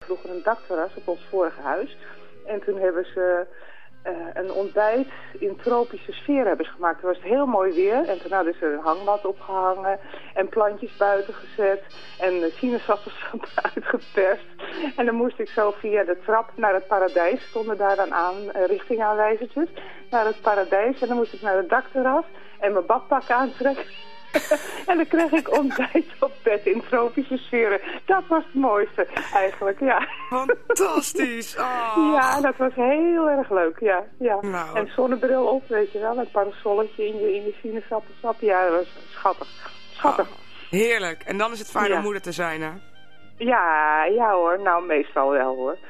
vroeger een dakterras op ons vorige huis. En toen hebben ze een ontbijt in tropische sfeer hebben ze gemaakt. Toen was het heel mooi weer. En toen hadden ze een hangmat opgehangen. En plantjes buiten gezet. En sinaasappelsap uitgeperst. En dan moest ik zo via de trap naar het paradijs. Stonden daar dan aan richtingaanwijzertjes. Naar het paradijs. En dan moest ik naar het dakterras. En mijn badpak aantrekken. En dan kreeg ik ontbijt op bed in tropische sferen. Dat was het mooiste eigenlijk, ja. Fantastisch! Oh. Ja, dat was heel erg leuk, ja. Nou. En zonnebril op, weet je wel. Een parasolletje in je sinaasappelsap. Ja, dat was schattig. Schattig. Oh, heerlijk. En dan is het fijn om moeder te zijn, hè? Ja hoor. Nou, meestal wel hoor.